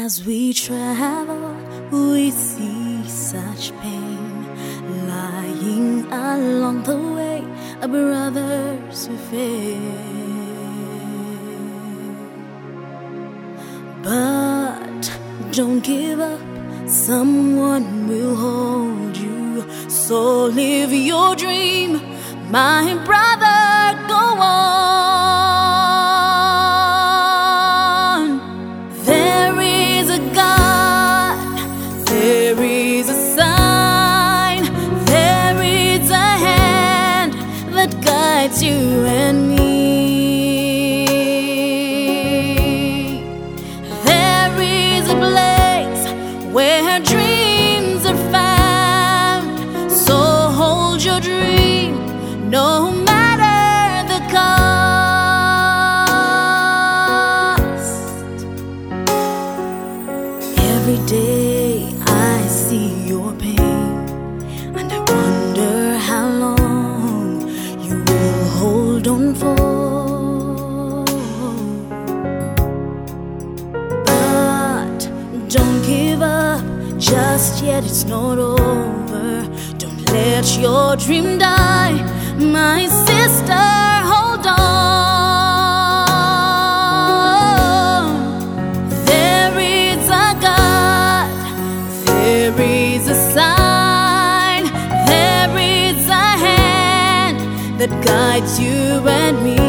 As we travel, we see such pain lying along the way, our brothers who fail. But don't give up, someone will hold you. So live your dream, my brother, go on. There is a God, there is a sign, there is a hand that guides you and me. There is a place where dreams are found, so hold your dream, no matter the cost. Every day I see your pain, and I wonder how long you will hold on for. But don't give up just yet, it's not over. Don't let your dream die, my sister, hold on. There is a God, there is a sign, there is a hand that guides you and me.